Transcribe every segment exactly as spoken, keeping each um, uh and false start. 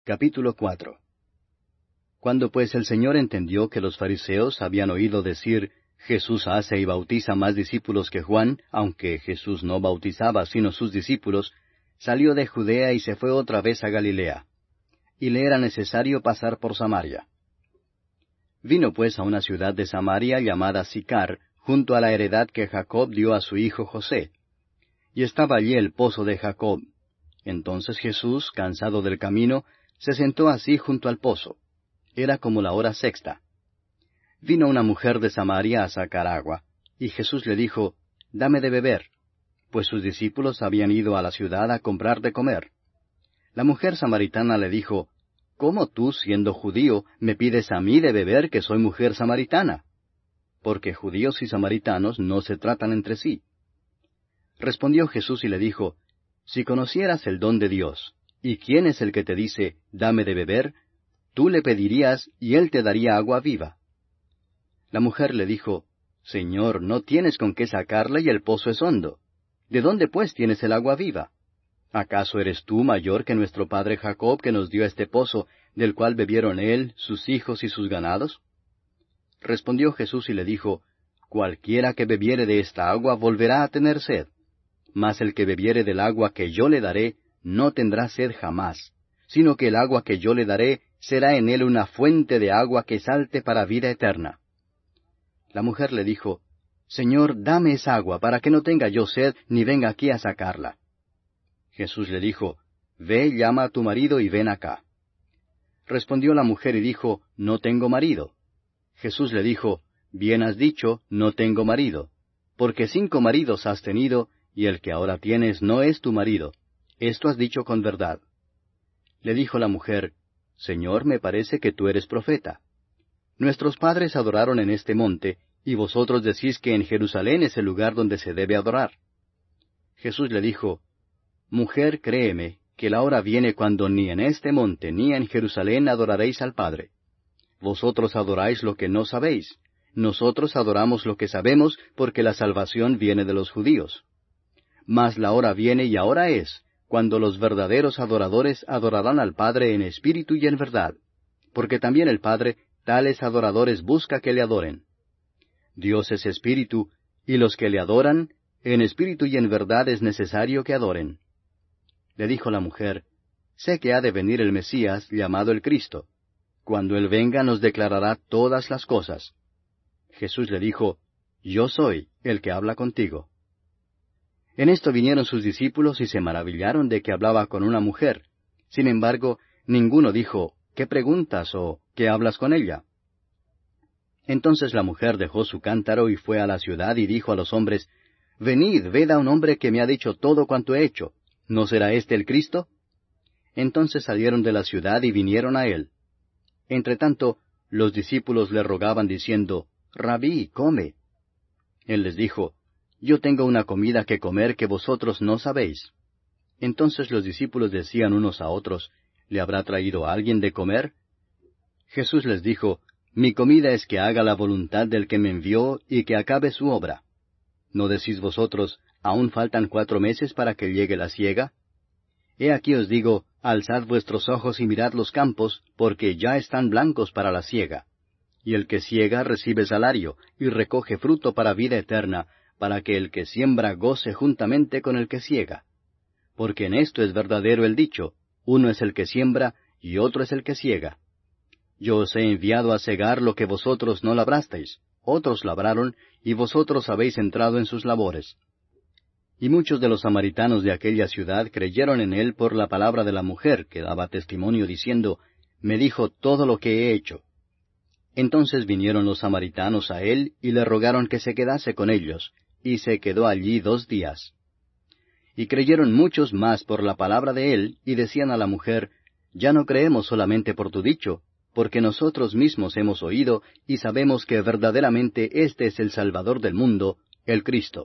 Capítulo cuatro. Cuando pues el Señor entendió que los fariseos habían oído decir, Jesús hace y bautiza más discípulos que Juan, aunque Jesús no bautizaba sino sus discípulos, salió de Judea y se fue otra vez a Galilea. Y le era necesario pasar por Samaria. Vino pues a una ciudad de Samaria llamada Sicar, junto a la heredad que Jacob dio a su hijo José. Y estaba allí el pozo de Jacob. Entonces Jesús, cansado del camino, se sentó así junto al pozo. Era como la hora sexta. Vino una mujer de Samaria a sacar agua, y Jesús le dijo, Dame de beber, pues sus discípulos habían ido a la ciudad a comprar de comer. La mujer samaritana le dijo, ¿Cómo tú, siendo judío, me pides a mí de beber que soy mujer samaritana? Porque judíos y samaritanos no se tratan entre sí. Respondió Jesús y le dijo, Si conocieras el don de Dios, ¿y quién es el que te dice, Dame de beber? Tú le pedirías, y él te daría agua viva. La mujer le dijo, Señor, no tienes con qué sacarla y el pozo es hondo. ¿De dónde pues tienes el agua viva? ¿Acaso eres tú mayor que nuestro padre Jacob, que nos dio este pozo, del cual bebieron él, sus hijos y sus ganados? Respondió Jesús y le dijo, Cualquiera que bebiere de esta agua volverá a tener sed. Mas el que bebiere del agua que yo le daré, no tendrá sed jamás, sino que el agua que yo le daré será en él una fuente de agua que salte para vida eterna. La mujer le dijo, Señor, dame esa agua, para que no tenga yo sed, ni venga aquí a sacarla. Jesús le dijo, Ve, llama a tu marido y ven acá. Respondió la mujer y dijo, No tengo marido. Jesús le dijo, Bien has dicho, no tengo marido, porque cinco maridos has tenido, y el que ahora tienes no es tu marido. Esto has dicho con verdad. Le dijo la mujer, Señor, me parece que tú eres profeta. Nuestros padres adoraron en este monte, y vosotros decís que en Jerusalén es el lugar donde se debe adorar. Jesús le dijo, Mujer, créeme, que la hora viene cuando ni en este monte ni en Jerusalén adoraréis al Padre. Vosotros adoráis lo que no sabéis. Nosotros adoramos lo que sabemos, porque la salvación viene de los judíos. Mas la hora viene y ahora es, cuando los verdaderos adoradores adorarán al Padre en espíritu y en verdad, porque también el Padre tales adoradores busca que le adoren. Dios es espíritu, y los que le adoran, en espíritu y en verdad es necesario que adoren. Le dijo la mujer, Sé que ha de venir el Mesías, llamado el Cristo. Cuando Él venga nos declarará todas las cosas. Jesús le dijo, Yo soy el que habla contigo. En esto vinieron sus discípulos y se maravillaron de que hablaba con una mujer. Sin embargo, ninguno dijo, ¿Qué preguntas o qué hablas con ella? Entonces la mujer dejó su cántaro y fue a la ciudad y dijo a los hombres, Venid, ved a un hombre que me ha dicho todo cuanto he hecho. ¿No será éste el Cristo? Entonces salieron de la ciudad y vinieron a él. Entretanto, los discípulos le rogaban diciendo, Rabí, come. Él les dijo, Yo tengo una comida que comer que vosotros no sabéis. Entonces los discípulos decían unos a otros, ¿Le habrá traído alguien de comer? Jesús les dijo, Mi comida es que haga la voluntad del que me envió y que acabe su obra. ¿No decís vosotros, aún faltan cuatro meses para que llegue la siega? He aquí os digo, alzad vuestros ojos y mirad los campos, porque ya están blancos para la siega. Y el que siega recibe salario, y recoge fruto para vida eterna, para que el que siembra goce juntamente con el que siega. Porque en esto es verdadero el dicho, uno es el que siembra, y otro es el que siega. Yo os he enviado a segar lo que vosotros no labrasteis, otros labraron, y vosotros habéis entrado en sus labores. Y muchos de los samaritanos de aquella ciudad creyeron en él por la palabra de la mujer, que daba testimonio diciendo, Me dijo todo lo que he hecho. Entonces vinieron los samaritanos a él, y le rogaron que se quedase con ellos, y se quedó allí dos días. Y creyeron muchos más por la palabra de él, y decían a la mujer, Ya no creemos solamente por tu dicho, porque nosotros mismos hemos oído, y sabemos que verdaderamente este es el Salvador del mundo, el Cristo.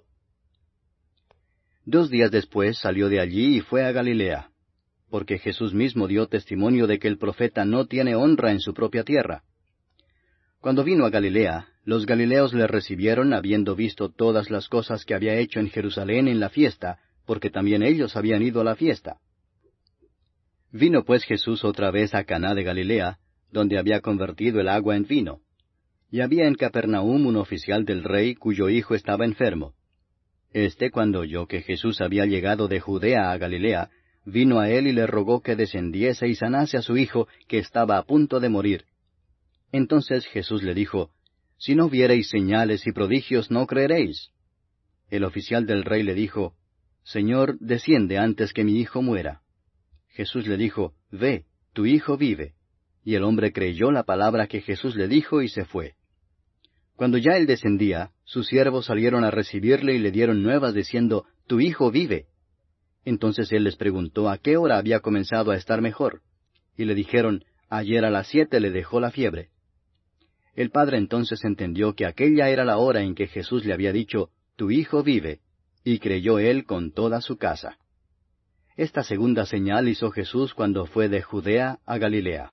Dos días después salió de allí y fue a Galilea, porque Jesús mismo dio testimonio de que el profeta no tiene honra en su propia tierra. Cuando vino a Galilea, los galileos le recibieron habiendo visto todas las cosas que había hecho en Jerusalén en la fiesta, porque también ellos habían ido a la fiesta. Vino pues Jesús otra vez a Caná de Galilea, donde había convertido el agua en vino. Y había en Capernaum un oficial del rey cuyo hijo estaba enfermo. Este, cuando oyó que Jesús había llegado de Judea a Galilea, vino a él y le rogó que descendiese y sanase a su hijo, que estaba a punto de morir. Entonces Jesús le dijo, Si no viereis señales y prodigios, no creeréis. El oficial del rey le dijo, Señor, desciende antes que mi hijo muera. Jesús le dijo, Ve, tu hijo vive. Y el hombre creyó la palabra que Jesús le dijo y se fue. Cuando ya él descendía, sus siervos salieron a recibirle y le dieron nuevas diciendo, Tu hijo vive. Entonces él les preguntó a qué hora había comenzado a estar mejor. Y le dijeron, Ayer a las siete le dejó la fiebre. El padre entonces entendió que aquella era la hora en que Jesús le había dicho, Tu hijo vive, y creyó él con toda su casa. Esta segunda señal hizo Jesús cuando fue de Judea a Galilea.